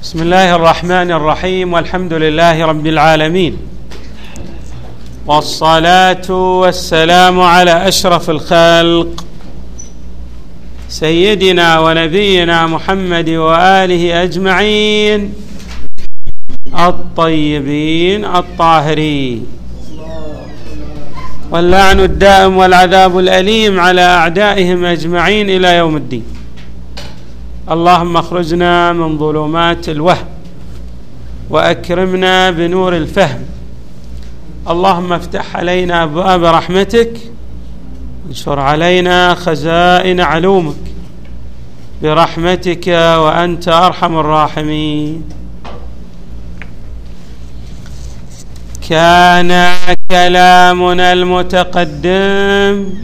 بسم الله الرحمن الرحيم، والحمد لله رب العالمين، والصلاة والسلام على أشرف الخلق سيدنا ونبينا محمد وآله أجمعين الطيبين الطاهرين، واللعن الدائم والعذاب الأليم على أعدائهم أجمعين إلى يوم الدين. اللهم اخرجنا من ظلمات الوهم وأكرمنا بنور الفهم. اللهم افتح علينا أبواب رحمتك وانشر علينا خزائن علومك برحمتك وأنت أرحم الراحمين. كان كلامنا المتقدم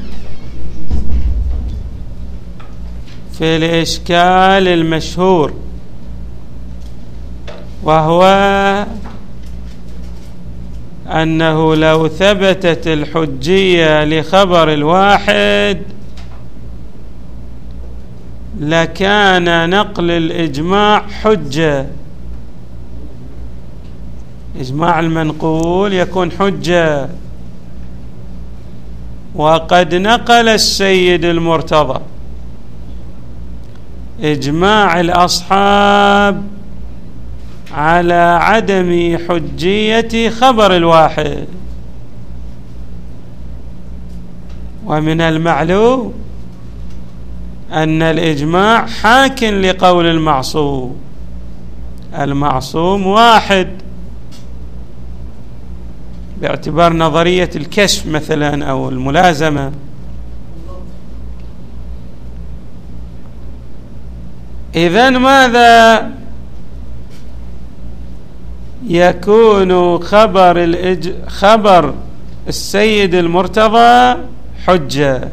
في الإشكال المشهور، وهو أنه لو ثبتت الحجية لخبر الواحد لكان نقل الإجماع حجة. إجماع المنقول يكون حجة، وقد نقل السيد المرتضى إجماع الأصحاب على عدم حجية خبر الواحد، ومن المعلوم أن الإجماع حاك لقول المعصوم. المعصوم واحد باعتبار نظرية الكشف مثلا أو الملازمة. إذن ماذا يكون خبر السيد المرتضى حجة،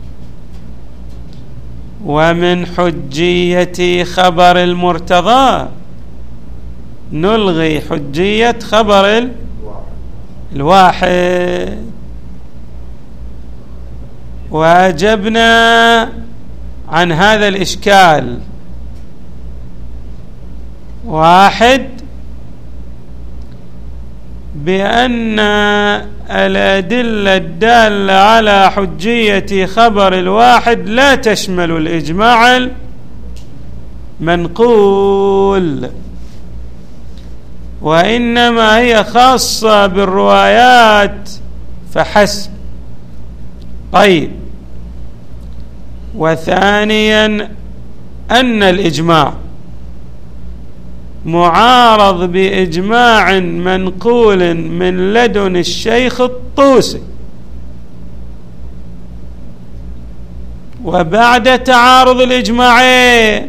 ومن حجية خبر المرتضى نلغي حجية خبر الواحد. وأجبنا عن هذا الإشكال: واحد، بأن الأدلة الدالة على حجية خبر الواحد لا تشمل الإجماع المنقول، وإنما هي خاصة بالروايات فحسب. طيب، وثانيا أن الإجماع معارض بإجماع منقول من لدن الشيخ الطوسي، وبعد تعارض الإجماعين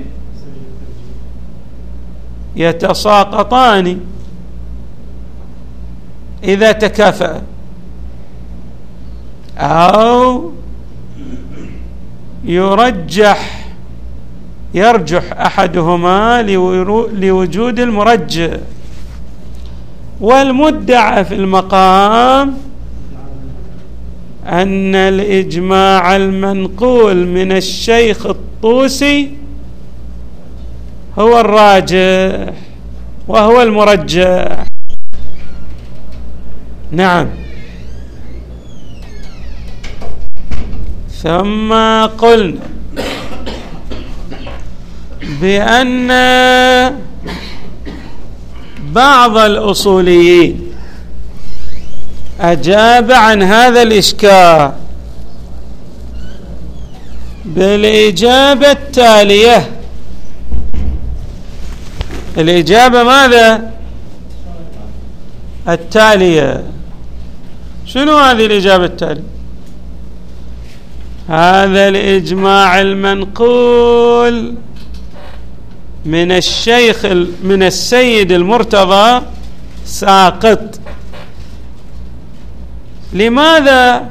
يتساقطان إذا تكافأ، أو يرجح أحدهما لوجود المرجح. والمدعى في المقام أن الإجماع المنقول من الشيخ الطوسي هو الراجح وهو المرجح. نعم. ثم قلنا بأن بعض الأصوليين أجاب عن هذا الإشكال بالإجابة التالية. الإجابة ماذا؟ التالية. شنو هذه الإجابة التالية؟ هذا الإجماع المنقول من السيد المرتضى ساقط. لماذا؟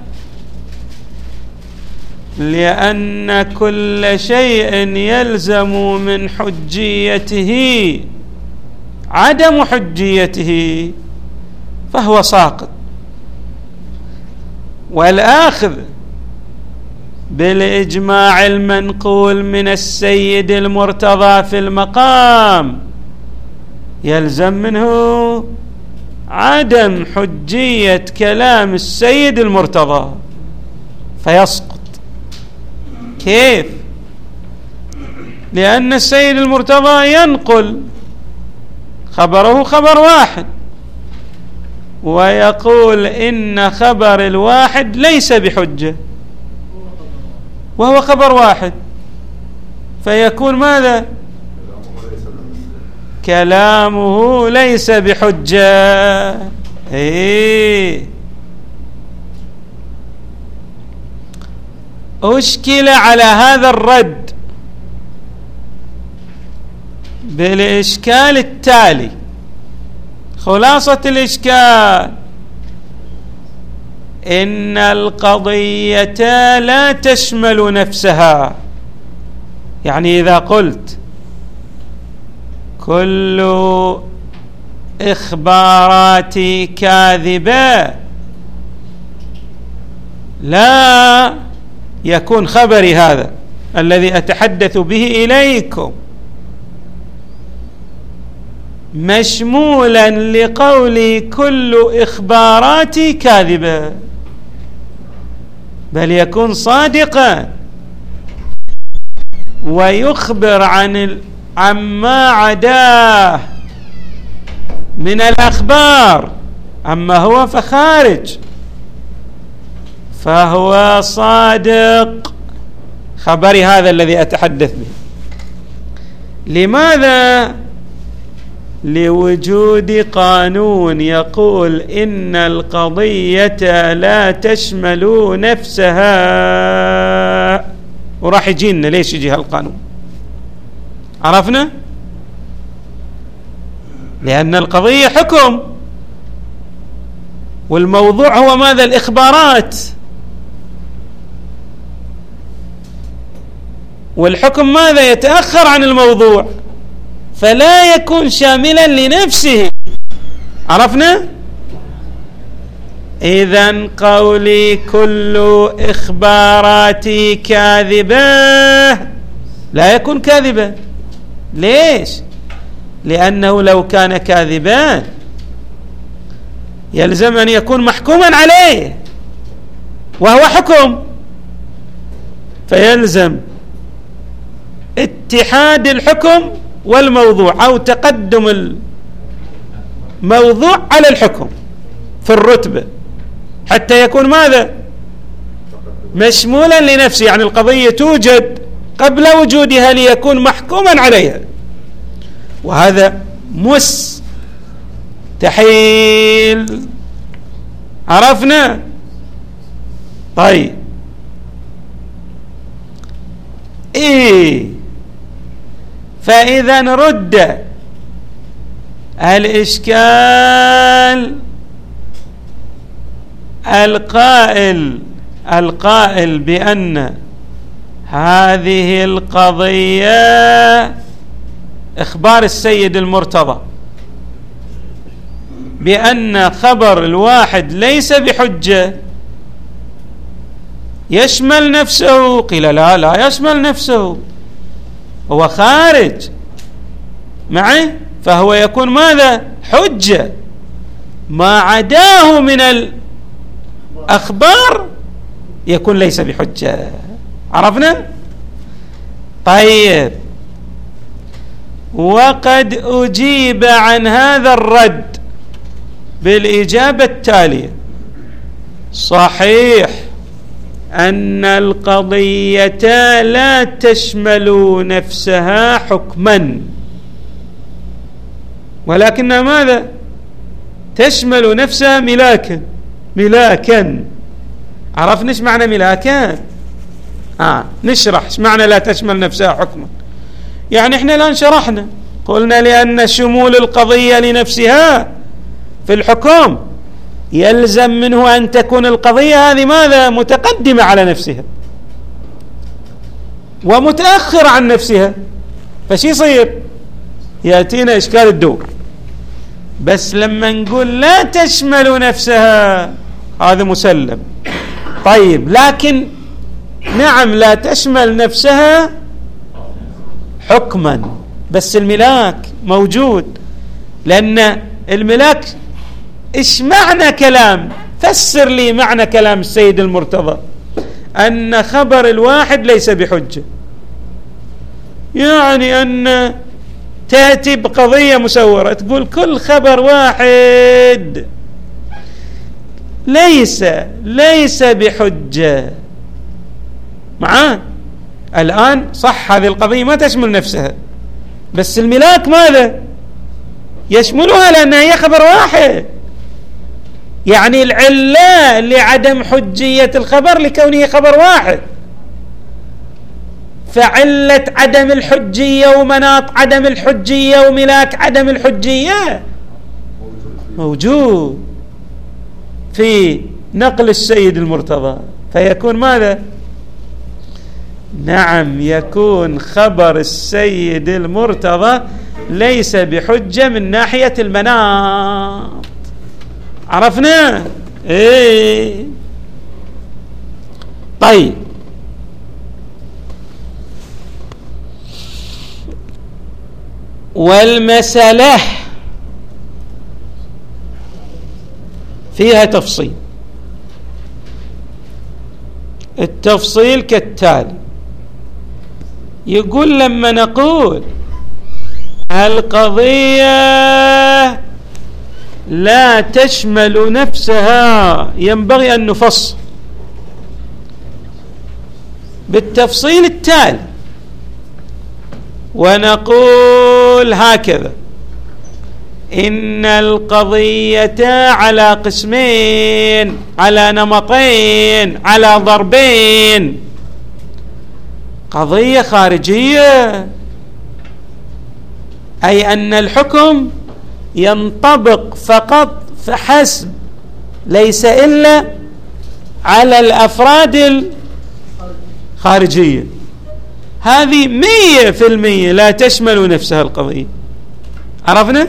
لأن كل شيء يلزم من حجيته عدم حجيته فهو ساقط، والآخذ بالإجماع المنقول من السيد المرتضى في المقام يلزم منه عدم حجية كلام السيد المرتضى فيسقط. كيف؟ لأن السيد المرتضى ينقل خبره خبر واحد ويقول إن خبر الواحد ليس بحجة وهو خبر واحد، فيكون ماذا؟ كلامه ليس بحجة. أشكل على هذا الرد بالإشكال التالي. خلاصة الإشكال إن القضية لا تشمل نفسها. يعني إذا قلت كل إخباراتي كاذبة لا يكون خبري هذا الذي أتحدث به إليكم مشمولا لقولي كل إخباراتي كاذبة، بل يكون صادقا ويخبر عما عداه من الأخبار، أما هو فخارج، فهو صادق خبري هذا الذي أتحدث به. لماذا؟ لوجود قانون يقول إن القضية لا تشمل نفسها. وراح يجينا ليش يجي هالقانون؟ عرفنا؟ لأن القضية حكم والموضوع هو ماذا؟ الإخبارات، والحكم ماذا؟ يتأخر عن الموضوع فلا يكون شاملا لنفسه. عرفنا؟ إذن قولي كل إخباراتي كاذبة لا يكون كاذبا. ليش؟ لأنه لو كان كاذبا يلزم أن يكون محكوما عليه وهو حكم، فيلزم اتحاد الحكم والموضوع أو تقدم الموضوع على الحكم في الرتبة حتى يكون ماذا؟ مشمولا لنفسه. يعني القضية توجد قبل وجودها ليكون محكوما عليها، وهذا مستحيل. عرفنا؟ طيب فإذا رد الإشكال القائل بأن هذه القضية إخبار السيد المرتضى بأن خبر الواحد ليس بحجة يشمل نفسه. قيل لا يشمل نفسه، هو خارج معه، فهو يكون ماذا؟ حجة. ما عداه من الأخبار يكون ليس بحجة. عرفنا؟ طيب، وقد أجيب عن هذا الرد بالإجابة التالية: صحيح أن القضية لا تشمل نفسها حكما، ولكنها ماذا؟ تشمل نفسها ملاكا. عرفنا ايش معنى ملاكا؟ نشرح ايش معنى لا تشمل نفسها حكما. يعني احنا الآن شرحنا، قلنا لأن شمول القضية لنفسها في الحكم يلزم منه أن تكون القضية هذه ماذا؟ متقدمة على نفسها ومتأخرة عن نفسها، فشي يصير؟ يأتينا إشكال الدور. بس لما نقول لا تشمل نفسها هذا مسلم. طيب، لكن نعم لا تشمل نفسها حكما، بس الملاك موجود. لأن الملاك إيش معنى كلام؟ فسر لي معنى كلام السيد المرتضى أن خبر الواحد ليس بحجة، يعني أن تأتي بقضية مسورة تقول كل خبر واحد ليس بحجة معاه. الآن صح هذه القضية ما تشمل نفسها، بس الملاك ماذا يشملها؟ لأنها هي خبر واحد، يعني العلة لعدم حجية الخبر لكونه خبر واحد، فعلة عدم الحجية ومناط عدم الحجية وملاك عدم الحجية موجود في نقل السيد المرتضى، فيكون ماذا؟ نعم، يكون خبر السيد المرتضى ليس بحجة من ناحية المناط. عرفنا؟ ايه طيب، والمسألة فيها تفصيل. التفصيل كالتالي: يقول لما نقول القضية لا تشمل نفسها ينبغي أن نفصل بالتفصيل التالي، ونقول هكذا: إن القضية على قسمين، على نمطين، على ضربين. قضية خارجية، أي أن الحكم ينطبق فقط فحسب، ليس إلا على الأفراد الخارجية، هذه 100% لا تشمل نفسها القضية. عرفنا؟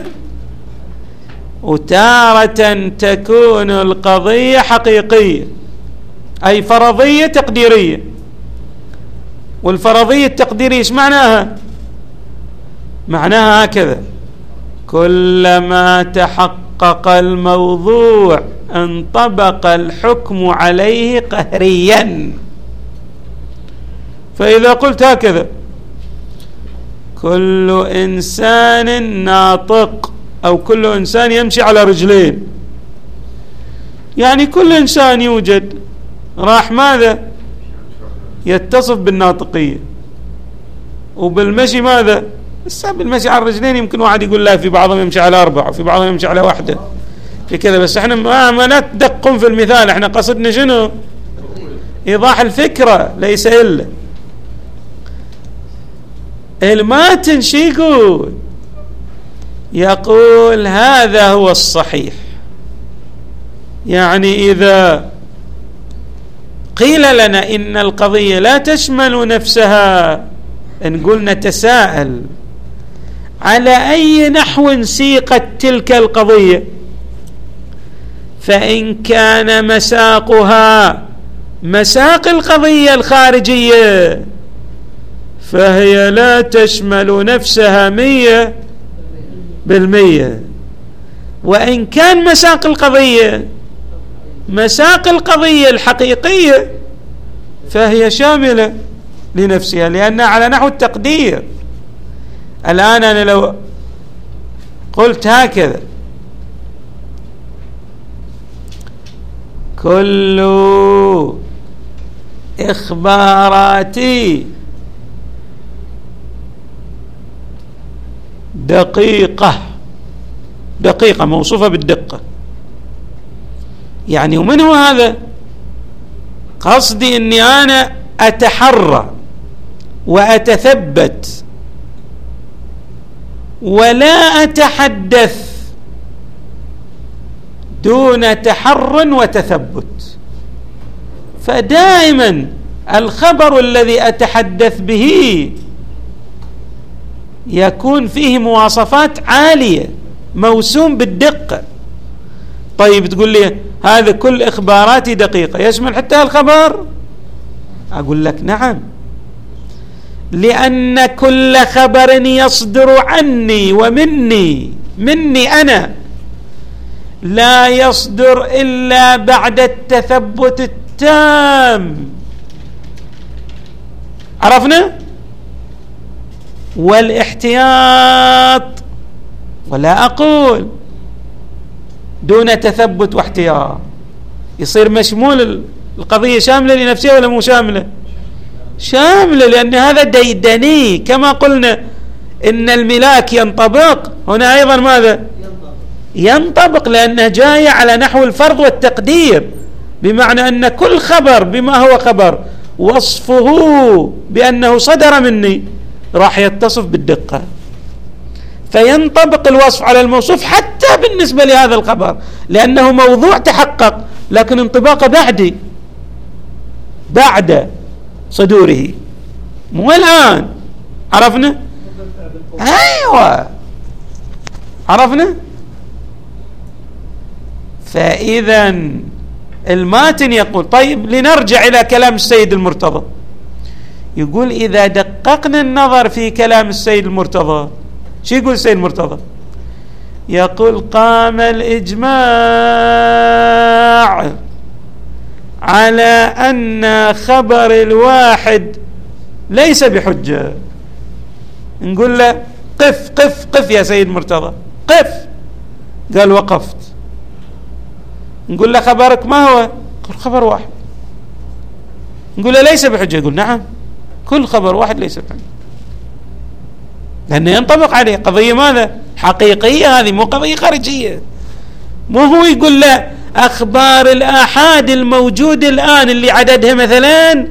وتارة تكون القضية حقيقية، أي فرضية تقديرية. والفرضية التقديرية إيش معناها؟ معناها هكذا: كلما تحقق الموضوع انطبق الحكم عليه قهريا. فإذا قلت هكذا: كل إنسان ناطق، أو كل إنسان يمشي على رجلين، يعني كل إنسان يوجد راح ماذا؟ يتصف بالناطقية. وبالمشي ماذا؟ بالمشي على الرجلين يمكن واحد يقول لا، في بعضهم يمشي على 4 وفي بعضهم يمشي على 1 في كذا، بس احنا ما لا تدقون في المثال، احنا قصدنا شنو؟ إيضاح الفكرة، ليس إلا الماتن. شي يقول هذا هو الصحيح، يعني إذا قيل لنا إن القضية لا تشمل نفسها، نقول نتساءل على أي نحو سيقت تلك القضية. فإن كان مساقها مساق القضية الخارجية فهي لا تشمل نفسها 100%. وإن كان مساق القضية مساق القضية الحقيقية فهي شاملة لنفسها، لأنها على نحو التقدير. الآن أنا لو قلت هكذا: كل إخباراتي دقيقة موصوفة بالدقة، يعني ومن هو هذا؟ قصدي أني أنا أتحرى وأتثبت ولا أتحدث دون تحر وتثبت. فدائما الخبر الذي أتحدث به يكون فيه مواصفات عالية موسوم بالدقة. طيب تقول لي هذا كل إخباراتي دقيقة، يشمل حتى الخبر؟ أقول لك نعم، لأن كل خبر يصدر عني ومني مني أنا لا يصدر إلا بعد التثبت التام. عرفنا؟ والاحتياط، ولا أقول دون تثبت واحتياط، يصير مشمول القضية شاملة لنفسها ولا مو شاملة؟ شاملة، لأن هذا ديدني. كما قلنا إن الملاك ينطبق، هنا أيضا ماذا؟ ينطبق، لأنه جاي على نحو الفرض والتقدير، بمعنى أن كل خبر بما هو خبر وصفه بأنه صدر مني راح يتصف بالدقة، فينطبق الوصف على الموصوف حتى بالنسبة لهذا الخبر، لأنه موضوع تحقق لكن انطباقه بعد صدوره، مو الآن. عرفنا؟ أيوة، عرفنا. فإذا الماتن يقول، طيب لنرجع إلى كلام السيد المرتضى، يقول إذا دققنا النظر في كلام السيد المرتضى، شو يقول السيد المرتضى؟ يقول قام الإجماع على أن خبر الواحد ليس بحجة. نقول له قف قف قف يا سيد مرتضى، قف. قال وقفت. نقول له خبرك ما هو؟ قال خبر واحد. نقول له ليس بحجة؟ يقول نعم، كل خبر واحد ليس بحجة، لأنه ينطبق عليه قضية ماذا؟ حقيقية، هذه مو قضية خارجية. مو هو يقول له أخبار الآحاد الموجود الآن اللي عددها مثلا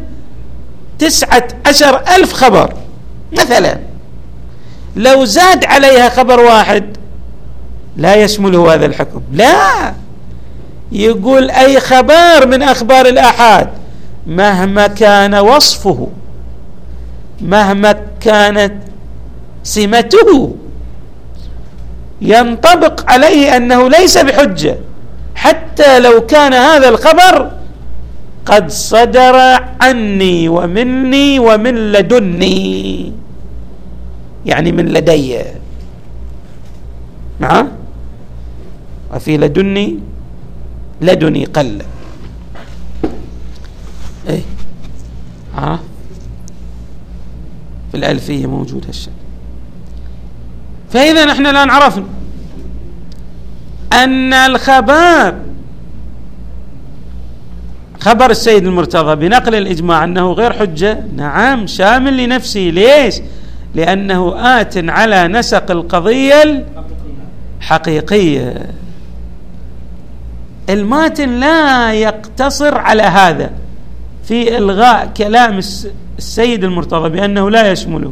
19,000 خبر مثلا، لو زاد عليها خبر واحد لا يشمله هذا الحكم. لا، يقول أي خبر من أخبار الآحاد مهما كان وصفه، مهما كانت سمته، ينطبق عليه أنه ليس بحجة، حتى لو كان هذا الخبر قد صدر عني ومني ومن لدني، يعني من لدي. معه؟ وفي لدني قل. ايه في الألفية موجود هالشيء. فإذا نحن الآن عرفنا أن خبر السيد المرتضى بنقل الإجماع أنه غير حجة، نعم شامل لنفسه. ليش؟ لأنه آت على نسق القضية الحقيقية. الماتن لا يقتصر على هذا في إلغاء كلام السيد المرتضى بأنه لا يشمله.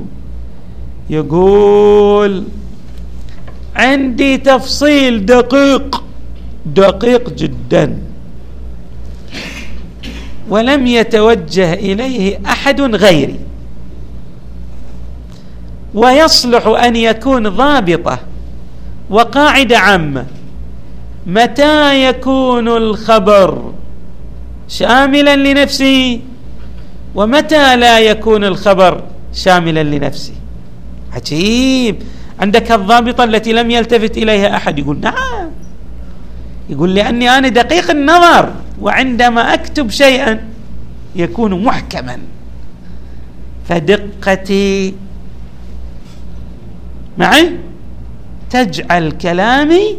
يقول عندي تفصيل دقيق جدا ولم يتوجه إليه أحد غيري، ويصلح أن يكون ضابطة وقاعدة عامة. متى يكون الخبر شاملا لنفسه، ومتى لا يكون الخبر شاملا لنفسه؟ عجيب، عندك الضابطة التي لم يلتفت إليها أحد. يقول نعم، يقول لأني أنا دقيق النظر، وعندما أكتب شيئا يكون محكما، فدقتي معي تجعل كلامي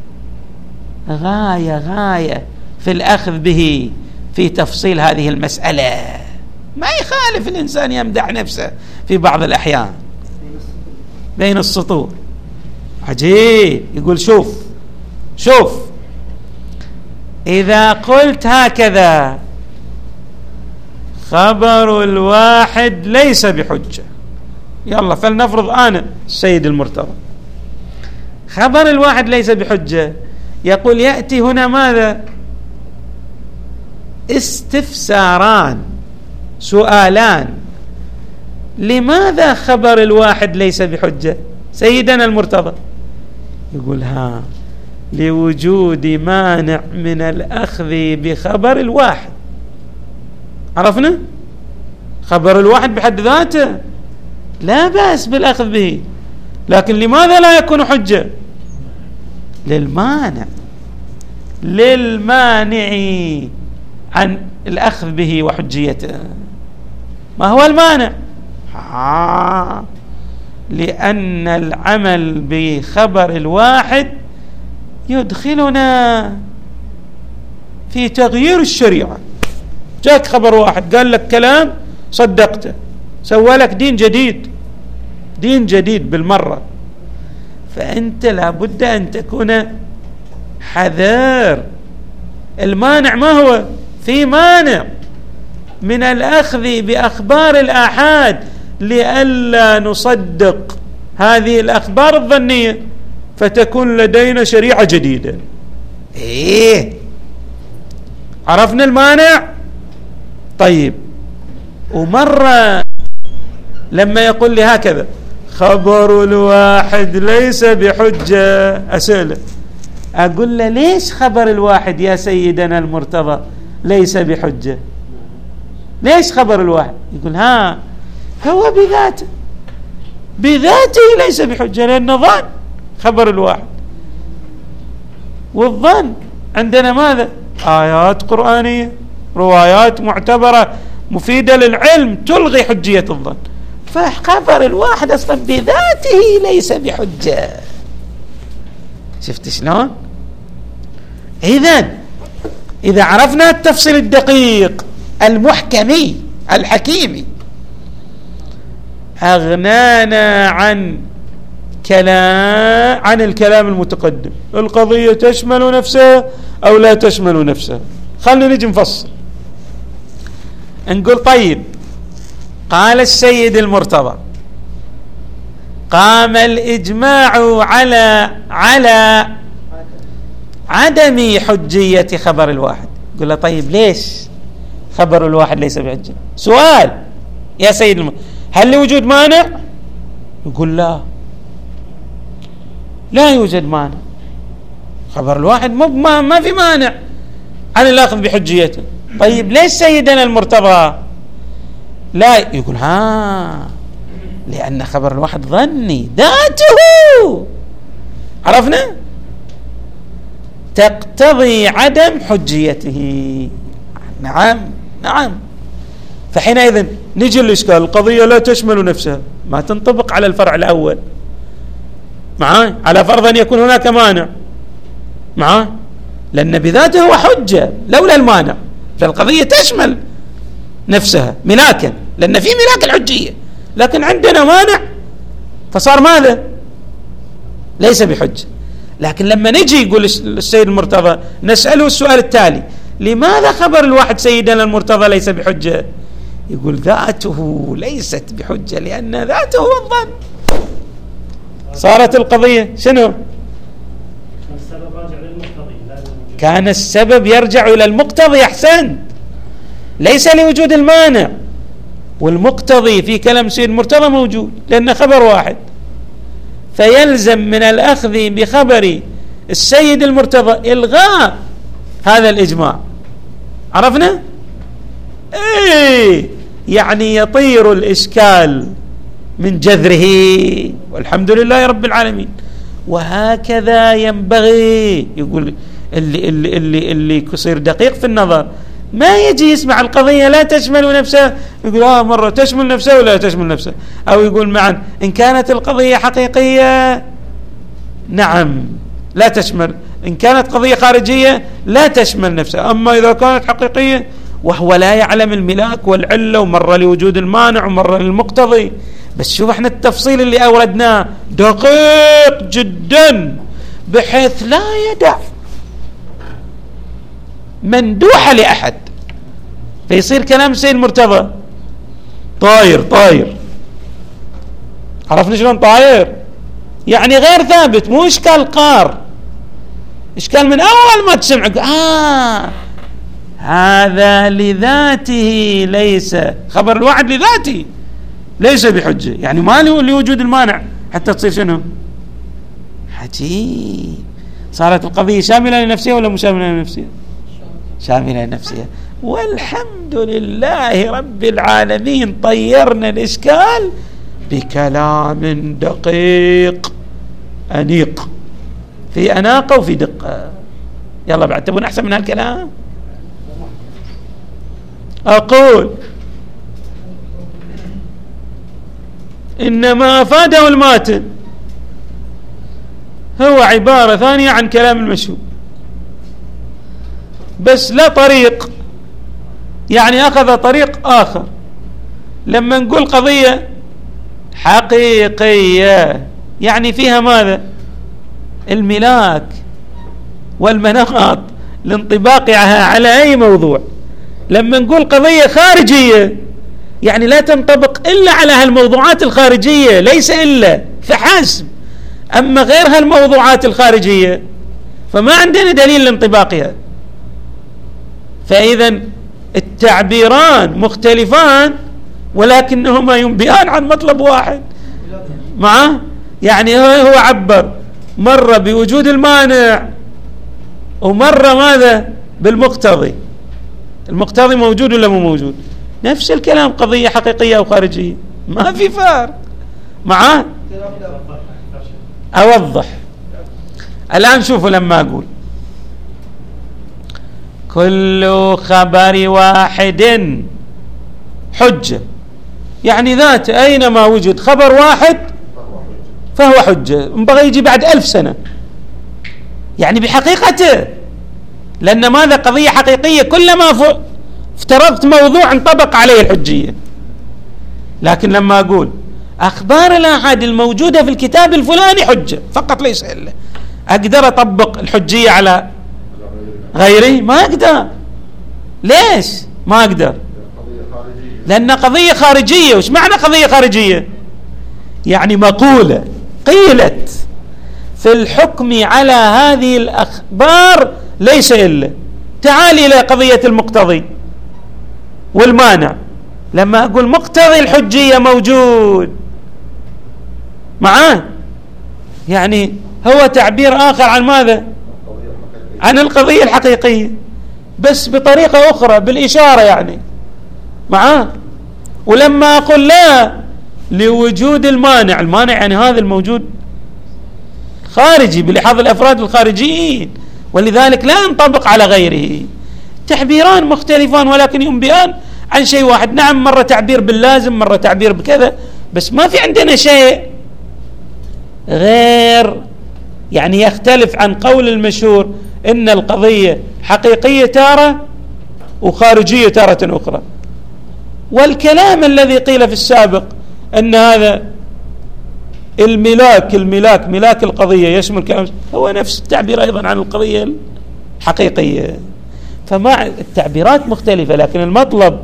غاية في الأخذ به في تفصيل هذه المسألة. ما يخالف الإنسان يمدح نفسه في بعض الأحيان بين السطور. عجيب. يقول شوف إذا قلت هكذا خبر الواحد ليس بحجة، يلا فلنفرض أنا السيد المرتضى خبر الواحد ليس بحجة، يقول يأتي هنا ماذا؟ استفساران، سؤالان. لماذا خبر الواحد ليس بحجة سيدنا المرتضى؟ يقول لوجود مانع من الأخذ بخبر الواحد. عرفنا؟ خبر الواحد بحد ذاته لا بأس بالأخذ به، لكن لماذا لا يكون حجة؟ للمانع عن الأخذ به وحجيته. ما هو المانع؟ لأن العمل بخبر الواحد يدخلنا في تغيير الشريعة. جاك خبر واحد قال لك كلام صدقته، سوى لك دين جديد بالمرة، فأنت لابد أن تكون حذر. المانع ما هو؟ في مانع من الأخذ بأخبار الآحاد لئلا نصدق هذه الأخبار الظنية فتكون لدينا شريعة جديدة. عرفنا المانع؟ طيب، ومرة لما يقول لي هكذا خبر الواحد ليس بحجة، أسأله أقول له ليش خبر الواحد يا سيدنا المرتضى ليس بحجة؟ ليش خبر الواحد؟ يقول هو بذاته ليس بحجة، لأنه ظن خبر الواحد، والظن عندنا ماذا؟ آيات قرآنية، روايات معتبرة مفيدة للعلم تلغي حجية الظن، فخبر الواحد أصلا بذاته ليس بحجة. شفت شلون؟ إذا عرفنا التفصيل الدقيق المحكمي الحكيمي أغنانا عن الكلام المتقدم. القضية تشمل نفسها أو لا تشمل نفسها. خلنا نجي نفصل، نقول طيب، قال السيد المرتضى قام الإجماع على عدم حجية خبر الواحد. قل له طيب ليش خبر الواحد ليس بحجة؟ سؤال يا سيد المرتضى، هل لوجود مانع؟ يقول لا يوجد مانع، خبر الواحد ما في مانع عن الأخذ بحجيته. طيب ليش سيدنا المرتضى لا؟ يقول لأن خبر الواحد ظني ذاته، عرفنا، تقتضي عدم حجيته. نعم. فحينئذ نجي الإشكال، القضية لا تشمل نفسها، ما تنطبق على الفرع الأول معاه، على فرض أن يكون هناك مانع معاه، لأن بذاته هو حجة لولا المانع، فالقضية تشمل نفسها ملاكا، لأن في ملاك الحجية، لكن عندنا مانع فصار ماذا؟ ليس بحجة. لكن لما نجي يقول السيد المرتضى نسأله السؤال التالي، لماذا خبر الواحد سيدنا المرتضى ليس بحجة؟ يقول ذاته ليست بحجة لأن ذاته هو الظن. صارت القضية شنو؟ كان السبب يرجع إلى المقتضي. أحسنت، ليس لوجود المانع، والمقتضي في كلام سيد المرتضى موجود لأن خبر واحد، فيلزم من الأخذ بخبر السيد المرتضى إلغاء هذا الإجماع. عرفنا؟ يعني يطير الإشكال من جذره، والحمد لله رب العالمين. وهكذا ينبغي. يقول اللي يصير دقيق في النظر ما يجي يسمع القضية لا تشمل نفسها يقول مرة تشمل نفسها ولا تشمل نفسها، أو يقول معا إن كانت القضية حقيقية نعم لا تشمل، إن كانت قضية خارجية لا تشمل نفسها. أما إذا كانت حقيقية وهو لا يعلم الملاك والعلة، ومرة لوجود المانع ومرة للمقتضي. بس شوف احنا التفصيل اللي أوردناه دقيق جدا بحيث لا يدع مندوحة لأحد، فيصير كلام سيد مرتضى طاير. عرفنا شلون طاير؟ يعني غير ثابت، مو إشكال قار، إشكال من أول ما تسمع هذا لذاته ليس، خبر الواحد لذاته ليس بحجة، يعني ما له لوجود المانع حتى تصير شنو؟ عجيب. صارت القضية شاملة لنفسها ولا مش شاملة لنفسها؟ شاملة لنفسها. والحمد لله رب العالمين طيرنا الإشكال بكلام دقيق أنيق. في أناقة وفي دقة. يلا بعد تبون أحسن من هالكلام؟ أقول إنما أفاده الماتن هو عبارة ثانية عن كلام المشهور، بس لا طريق، يعني أخذ طريق آخر. لما نقول قضية حقيقية يعني فيها ماذا؟ الملاك والمناط لانطباقها على أي موضوع. لما نقول قضية خارجية يعني لا تنطبق إلا على هالموضوعات الخارجية، ليس إلا فحسب. أما غير هالموضوعات الخارجية فما عندنا دليل لانطباقها. فإذا التعبيران مختلفان ولكنهما ينبئان عن مطلب واحد معه. يعني هو عبر مرة بوجود المانع ومرة ماذا؟ بالمقتضي. المقتضي موجود ولا مو موجود؟ نفس الكلام، قضية حقيقية أو خارجية، ما في فرق معه. أوضح الآن. شوفوا لما أقول كل خبر واحد حجة، يعني ذات أينما وجد خبر واحد فهو حجة، ينبغي يجي بعد 1000 سنة، يعني بحقيقته، لأن ماذا؟ قضية حقيقية، كلما افترضت موضوع انطبق عليه الحجية. لكن لما أقول أخبار الآحاد الموجودة في الكتاب الفلاني حجة فقط ليس إلا، أقدر أطبق الحجية على غيره؟ ما أقدر. ليش ما أقدر؟ لأن قضية خارجية. وش معنى قضية خارجية؟ يعني مقولة قيلت في الحكم على هذه الأخبار ليس إلا. تعال إلى قضية المقتضي والمانع. لما أقول مقتضي الحجية موجود معاه، يعني هو تعبير آخر عن ماذا؟ عن القضية الحقيقية، بس بطريقة أخرى، بالإشارة يعني معاه. ولما أقول لا لوجود المانع، المانع يعني هذا الموجود خارجي بلحاظ الأفراد الخارجيين، ولذلك لا ينطبق على غيره. تعبيران مختلفان ولكن ينبئان عن شيء واحد. نعم، مرة تعبير باللازم، مرة تعبير بكذا، بس ما في عندنا شيء غير يعني يختلف عن قول المشهور إن القضية حقيقية تارة وخارجية تارة أخرى. والكلام الذي قيل في السابق أن هذا الملاك ملاك القضية يشمل كلام، هو نفس التعبير أيضا عن القضية الحقيقية. فما التعبيرات مختلفة لكن المطلب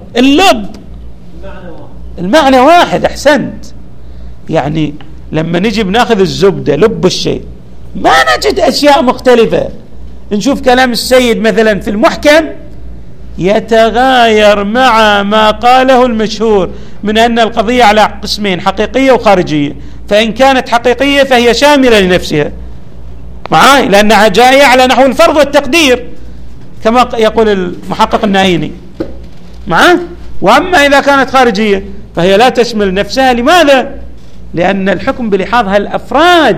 المعنى واحد. أحسنت. يعني لما نجي بناخذ الزبدة لب الشيء ما نجد أشياء مختلفة. نشوف كلام السيد مثلا في المحكم يتغاير مع ما قاله المشهور من أن القضية على قسمين، حقيقية وخارجية. فإن كانت حقيقية فهي شاملة لنفسها معاي، لأنها جاية على نحو الفرض والتقدير كما يقول المحقق النايني معاه. وأما إذا كانت خارجية فهي لا تشمل نفسها. لماذا؟ لأن الحكم بلحاظها الأفراد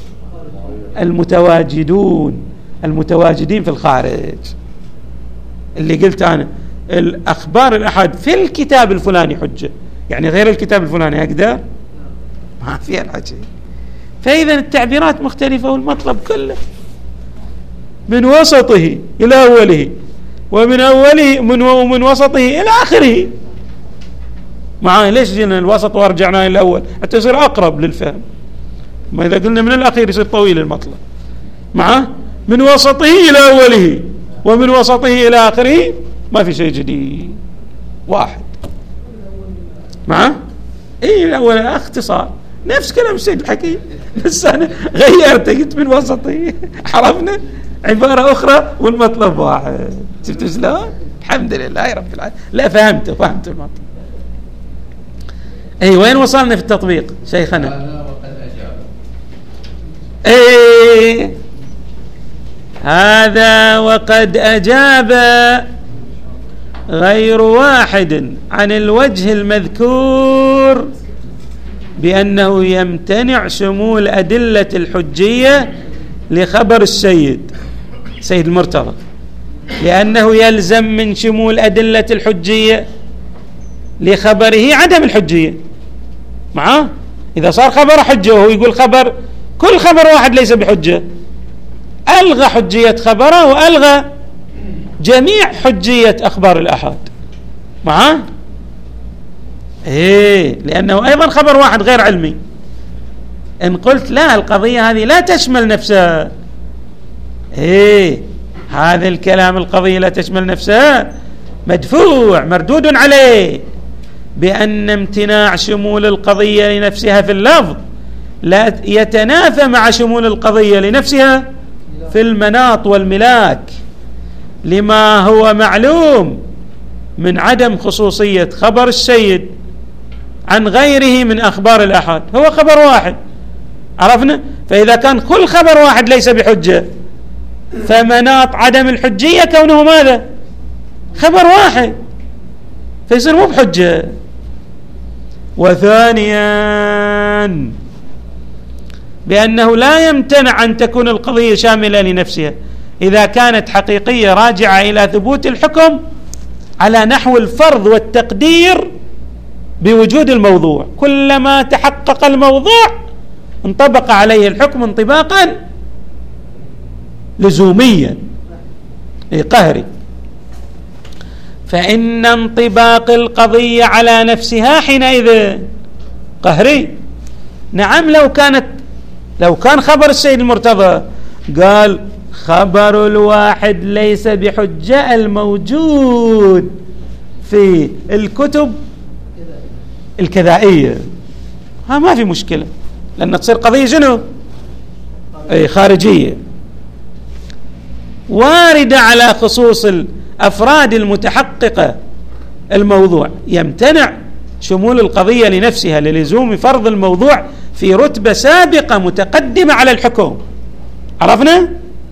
المتواجدين في الخارج. اللي قلت أنا الأخبار الأحد في الكتاب الفلاني حجة، يعني غير الكتاب الفلاني أقدر؟ ما فيها الحجة. فإذا التعبيرات مختلفة والمطلب كله من وسطه إلى أوله، ومن أوله من وسطه إلى آخره معاه. ليش جينا الوسط ورجعنا إلى الأول؟ حتى يصير أقرب للفهم. ما إذا قلنا من الأخير يصير طويل المطلب معاه. من وسطه إلى أوله ومن وسطه إلى آخره ما في شيء جديد، واحد معاه. إيه الأول اختصار، نفس كلام السيد الحكيم بس أنا غيرت قلت من وسطه. عرفنا عبارة أخرى والمطلب واحد. شفت شلون؟ الحمد لله يا رب العالمين. لا فهمت المطلب. أي وين وصلنا في التطبيق شيخنا؟ أي هذا وقد أجاب غير واحد عن الوجه المذكور بأنه يمتنع شمول أدلة الحجية لخبر السيد المرتضى، لأنه يلزم من شمول أدلة الحجية لخبره عدم الحجية معه. إذا صار خبر حجة وهو يقول كل خبر واحد ليس بحجة، ألغى حجية خبره وألغى جميع حجية أخبار الأحاد معه. لأنه أيضا خبر واحد غير علمي. إن قلت لا، القضية هذه لا تشمل نفسها، هذا الكلام القضية لا تشمل نفسها مدفوع مردود عليه، بأن امتناع شمول القضية لنفسها في اللفظ لا يتنافى مع شمول القضية لنفسها في المناط والملاك، لما هو معلوم من عدم خصوصية خبر السيد عن غيره من أخبار الأحاد. هو خبر واحد، عرفنا. فإذا كان كل خبر واحد ليس بحجة، فمناط عدم الحجية كونه ماذا؟ خبر واحد، فيصير مو بحجة. وثانيا بأنه لا يمتنع أن تكون القضية شاملة لنفسها إذا كانت حقيقية راجعة إلى ثبوت الحكم على نحو الفرض والتقدير بوجود الموضوع. كلما تحقق الموضوع انطبق عليه الحكم انطباقا لزوميا قهري. فإن انطباق القضية على نفسها حينئذ قهري. نعم، لو كان خبر السيد المرتضى قال خبر الواحد ليس بحجة الموجود في الكتب الكذائية، ما في مشكلة، لأن تصير قضية شنو؟ خارجية واردة على خصوص الأفراد المتحققة الموضوع. يمتنع شمول القضية لنفسها للزوم فرض الموضوع في رتبة سابقة متقدمة على الحكم. عرفنا؟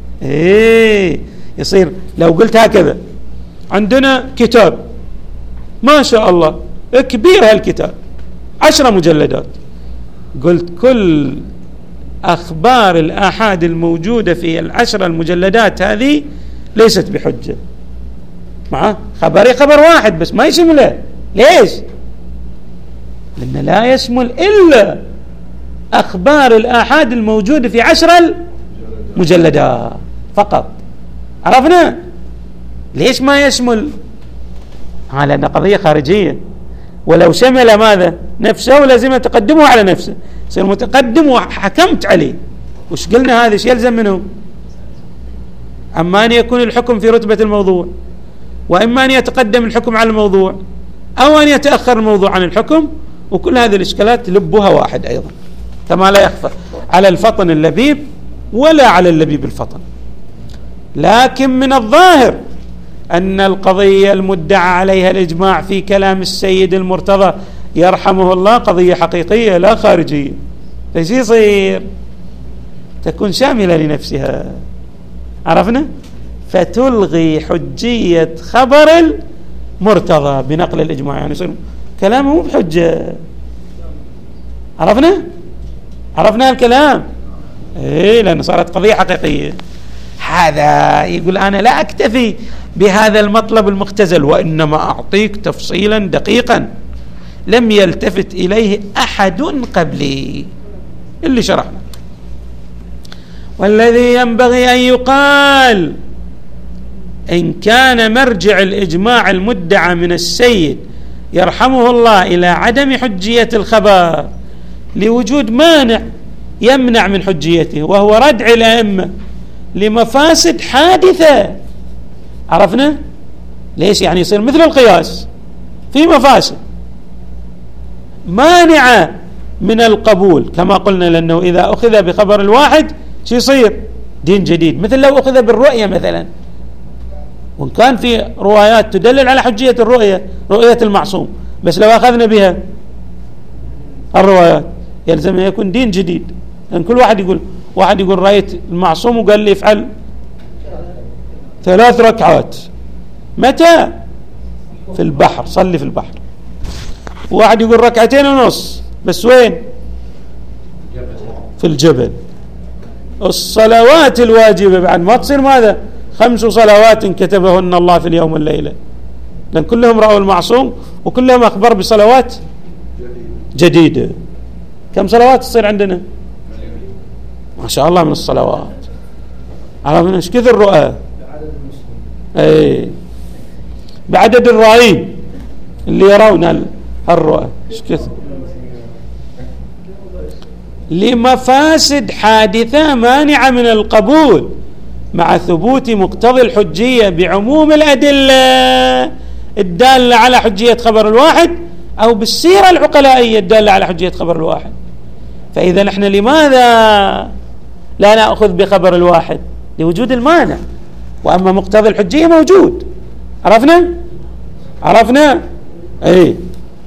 يصير لو قلت هكذا، عندنا كتاب ما شاء الله كبير، هالكتاب 10 مجلدات، قلت كل أخبار الآحاد الموجودة في 10 المجلدات هذه ليست بحجة. معه خبر واحد بس ما يشمله. ليش؟ لأن لا يشمل إلا أخبار الآحاد الموجودة في 10 المجلدات فقط. عرفنا؟ ليش ما يشمل؟ لأن قضية خارجية، ولو شمل ماذا؟ نفسه لازم تقدمه على نفسه، يصير متقدم وحكمت عليه. وش قلنا؟ هذا ايش يلزم منه؟ أما أن يكون الحكم في رتبة الموضوع، وإما أن يتقدم الحكم على الموضوع، أو أن يتأخر الموضوع عن الحكم. وكل هذه الإشكالات لبها واحد أيضا، كما لا يخفى على الفطن اللبيب ولا على اللبيب الفطن. لكن من الظاهر أن القضية المدعى عليها الإجماع في كلام السيد المرتضى يرحمه الله قضية حقيقية لا خارجية، فايش يصير؟ تكون شاملة لنفسها. عرفنا؟ فتلغي حجية خبر المرتضى بنقل الإجماع، يعني يصير كلامه مو بحجة. عرفنا الكلام؟ لأن صارت قضية حقيقية. هذا يقول أنا لا أكتفي بهذا المطلب المختزل، وإنما أعطيك تفصيلا دقيقا لم يلتفت إليه أحد قبلي، اللي شرحنا. والذي ينبغي أن يقال إن كان مرجع الإجماع المدعى من السيد يرحمه الله إلى عدم حجية الخبر لوجود مانع يمنع من حجيته، وهو ردع الأئمة لمفاسد حادثة. عرفنا؟ ليش؟ يعني يصير مثل القياس في مفاسد مانعة من القبول كما قلنا، لأنه إذا أخذ بخبر الواحد شو يصير؟ دين جديد. مثل لو أخذ بالرؤية مثلا، وإن كان في روايات تدلل على حجية الرؤية، رؤية المعصوم، بس لو أخذنا بها الروايات يلزم أن يكون دين جديد. لأن كل واحد يقول رأيت المعصوم وقال لي افعل 3 ركعات. متى؟ في البحر، صلي في البحر. واحد يقول 2.5 بس وين؟ في الجبل. الصلوات الواجبة بعد ما تصير ماذا؟ 5 صلوات كتبهن الله في اليوم والليلة، لأن كلهم رأوا المعصوم وكلهم أخبر بصلوات جديدة. كم صلوات تصير عندنا؟ ما شاء الله من الصلوات. عرفنا ايش كثر رؤى؟ اي بعدد الرائين اللي يرون الرؤى ايش كثر. لمفاسد حادثة مانعة من القبول مع ثبوت مقتضي الحجية بعموم الأدلة الدالة على حجية خبر الواحد أو بالسيرة العقلائية الدالة على حجية خبر الواحد. فإذا نحن لماذا لا نأخذ بخبر الواحد؟ لوجود المانع، وأما مقتضى الحجية موجود. عرفنا أي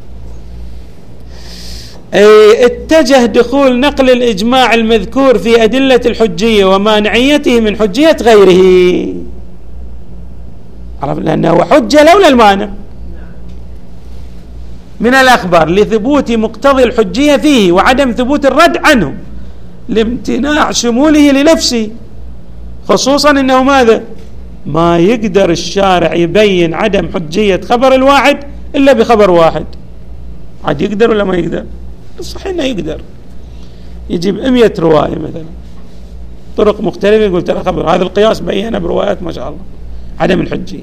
اتجه دخول نقل الإجماع المذكور في أدلة الحجية ومانعيته من حجية غيره. عرفنا لأنه حجة لولا المانع من الأخبار لثبوت مقتضي الحجية فيه وعدم ثبوت الرد عنه لامتناع شموله لنفسه، خصوصا أنه ماذا؟ ما يقدر الشارع يبين عدم حجية خبر الواحد إلا بخبر واحد. عاد يقدر ولا ما يقدر؟ صحيح أنه يقدر يجيب 100 رواية مثلا طرق مختلفة يقول ترى خبر، هذا القياس بينا بروايات ما شاء الله عدم الحجية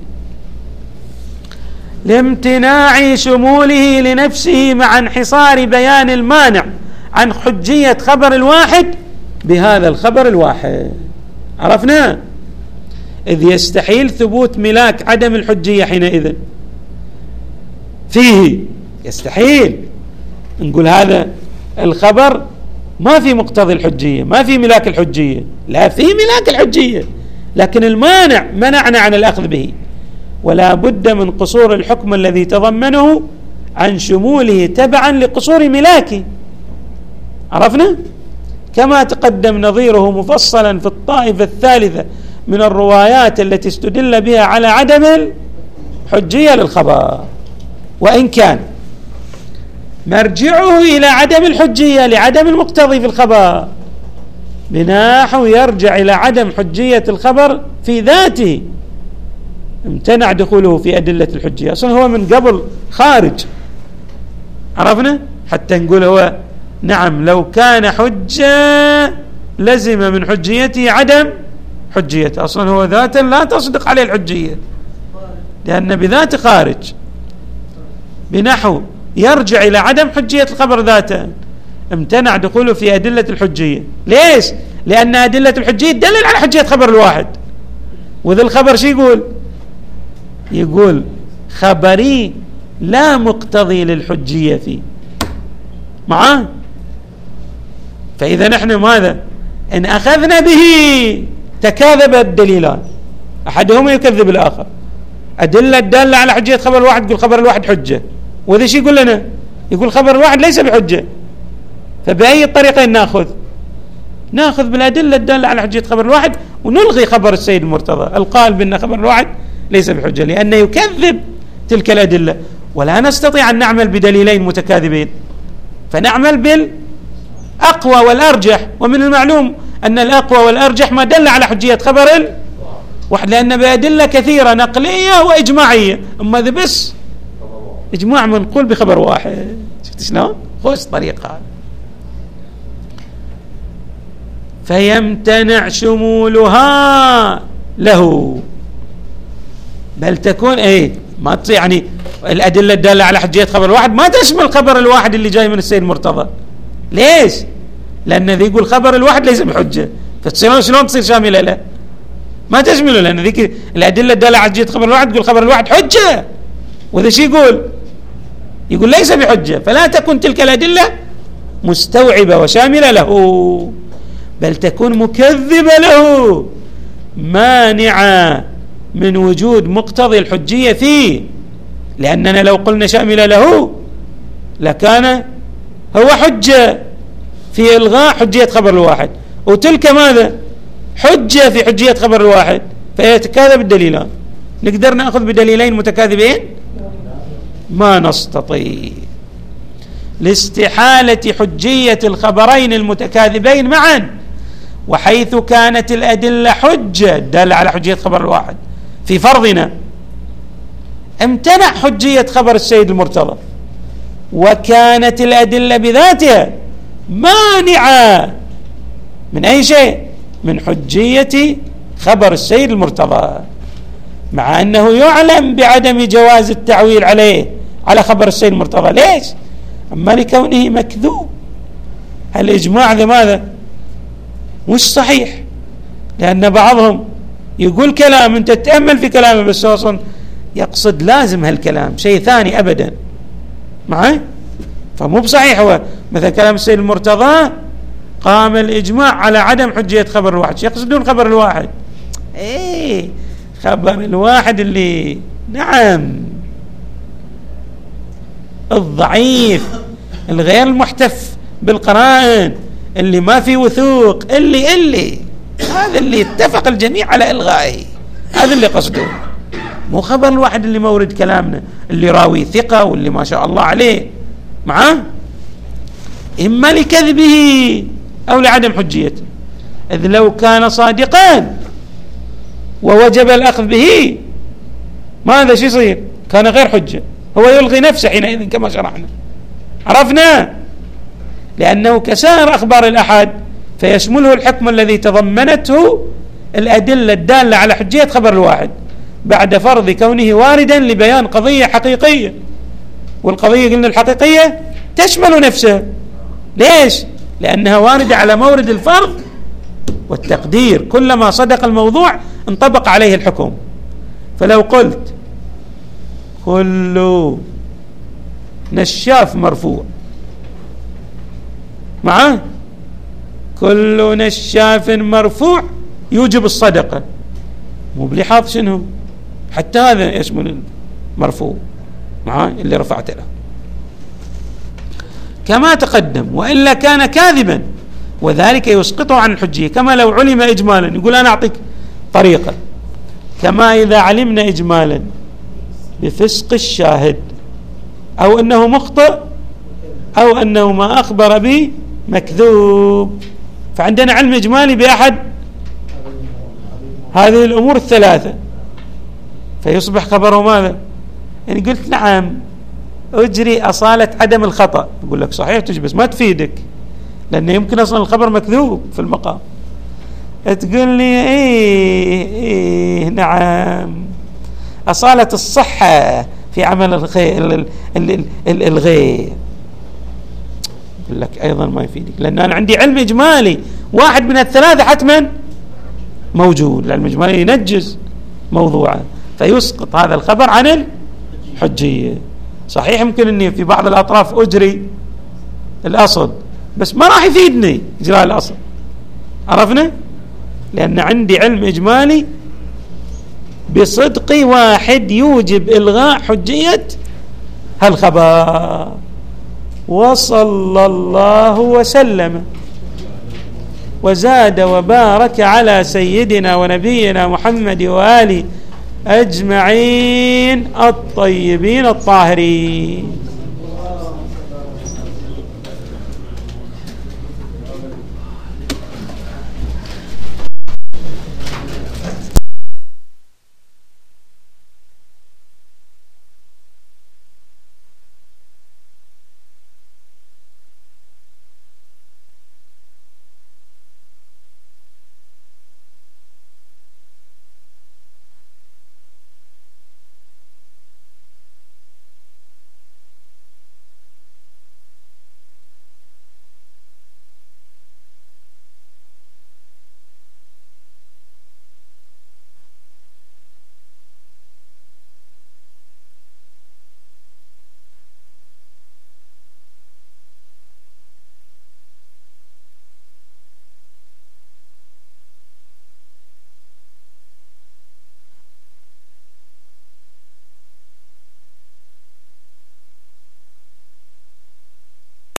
لامتناع شموله لنفسه مع انحصار بيان المانع عن حجية خبر الواحد بهذا الخبر الواحد. عرفنا؟ إذ يستحيل ثبوت ملاك عدم الحجية حينئذ فيه، يستحيل نقول هذا الخبر ما في مقتضي الحجية، ما في ملاك الحجية، لا في ملاك الحجية، لكن المانع منعنا عن الأخذ به، ولا بد من قصور الحكم الذي تضمنه عن شموله تبعا لقصور ملاكه. عرفنا؟ كما تقدم نظيره مفصلا في الطائفة الثالثة من الروايات التي استدل بها على عدم الحجية للخبر، وإن كان مرجعه إلى عدم الحجية لعدم المقتضي في الخبر بنحو يرجع إلى عدم حجية الخبر في ذاته امتنع دخوله في أدلة الحجية. أصلا هو من قبل خارج. عرفنا؟ حتى نقول هو نعم لو كان حجة لزم من حجيته عدم حجيته، أصلا هو ذاتا لا تصدق عليه الحجية لأن بذات خارج، بنحو يرجع إلى عدم حجية الخبر ذاته امتنع دخوله في أدلة الحجية. ليش؟ لأن أدلة الحجية تدلل على حجية خبر الواحد، وذا الخبر شو يقول خبري لا مقتضي للحجية فيه معاه. فإذا نحن ماذا؟ إن أخذنا به تكاذب الدليلان، أحدهما يكذب الآخر. أدلة الدالة على حجية خبر الواحد يقول خبر الواحد حجة، وذا شي يقول لنا؟ يقول خبر الواحد ليس بحجة. فبأي الطريقين ناخذ بالأدلة الدالة على حجية خبر الواحد ونلغي خبر السيد المرتضى القائل بأن خبر الواحد ليس بحجة، لأنه يكذب تلك الأدلة، ولا نستطيع أن نعمل بدليلين متكاذبين، فنعمل بالأقوى والأرجح. ومن المعلوم أن الأقوى والأرجح ما دل على حجية خبر الواحد، لأن بأدلة كثيرة نقلية وإجماعية، أما ذا بس إجماع منقول بخبر واحد. شفت شلون؟ خوش طريقة. فيمتنع شمولها له، بل تكون ما يعني الأدلة الدالة على حجية خبر الواحد ما تشمل خبر الواحد اللي جاي من السيد المرتضى. ليش؟ لأن ذي يقول خبر الواحد ليس بحجة، فتصير شلون تصير شاملة له؟ ما تشمله، لأن ذيك الأدلة الدالة على حجية خبر الواحد تقول خبر الواحد حجة، وذا شي يقول ليس بحجة، فلا تكون تلك الأدلة مستوعبة وشاملة له، بل تكون مكذبة له مانعة من وجود مقتضي الحجية فيه، لأننا لو قلنا شاملة له لكان هو حجة في إلغاء حجية خبر الواحد، وتلك ماذا؟ حجة في حجية خبر الواحد، فيتكاذب الدليلان. نقدر نأخذ بدليلين متكاذبين؟ ما نستطيع، لاستحالة حجية الخبرين المتكاذبين معا وحيث كانت الأدلة حجة دالة على حجية خبر الواحد في فرضنا، امتنع حجية خبر السيد المرتضى، وكانت الأدلة بذاتها مانعة من أي شيء، من حجية خبر السيد المرتضى، مع أنه يعلم بعدم جواز التعويل عليه على خبر السيد المرتضى. ليش؟ أما لكونه مكذوب. الإجماع لماذا؟ مش صحيح، لأن بعضهم يقول كلام أنت تتأمل في كلامه بس أصلا يقصد لازم هالكلام شيء ثاني أبدا معي، فمو بصحيح. هو مثل كلام السيد المرتضى قام الإجماع على عدم حجية خبر الواحد، يقصدون خبر الواحد، ايه خبر الواحد اللي نعم الضعيف الغير المحتف بالقرائن اللي ما في وثوق اللي هذا اللي اتفق الجميع على إلغائه، هذا اللي قصدون، مو خبر الواحد اللي مورد كلامنا اللي راوي ثقة واللي ما شاء الله عليه معاه، إما لكذبه أو لعدم حجيته. إذ لو كان صادقا ووجب الأخذ به ماذا شو يصير؟ كان غير حجة، هو يلغي نفسه حينئذ كما شرحنا، عرفنا، لأنه كسائر أخبار الأحد فيشمله الحكم الذي تضمنته الأدلة الدالة على حجية خبر الواحد بعد فرض كونه واردا لبيان قضية حقيقية، والقضية قلنا الحقيقية تشمل نفسها. ليش؟ لأنها واردة على مورد الفرض والتقدير، كلما صدق الموضوع انطبق عليه الحكم. فلو قلت كل نشاف مرفوع معه، كل نشاف مرفوع يوجب الصدقة، مو بلحاظ شنو حتى هذا يشمل المرفوع معه اللي رفعت له كما تقدم، وإلا كان كاذبا وذلك يسقطه عن الحجية، كما لو علم إجمالا. يقول أنا أعطيك طريقة، كما إذا علمنا إجمالا بفسق الشاهد أو أنه مخطئ أو أنه ما أخبر به مكذوب، فعندنا علم إجمالي بأحد هذه الأمور الثلاثة فيصبح خبره ماذا؟ يعني قلت نعم أجري أصالة عدم الخطأ، يقول لك صحيح بس ما تفيدك، لأنه يمكن أصلا الخبر مكذوب في المقام. تقول لي إيه نعم أصالة الصحة في عمل الغير، يقول لك أيضا ما يفيدك، لأن أنا عندي علم إجمالي واحد من الثلاثة حتما موجود، العلم الإجمالي ينجز موضوعه فيسقط هذا الخبر عن الحجية. صحيح يمكن أني في بعض الأطراف أجري الأصل بس ما راح يفيدني إجراء الأصل، عرفنا؟ لأن عندي علم إجمالي بصدق واحد يوجب إلغاء حجية هالخبر. وصلى الله وسلم وزاد وبارك على سيدنا ونبينا محمد وآله أجمعين الطيبين الطاهرين.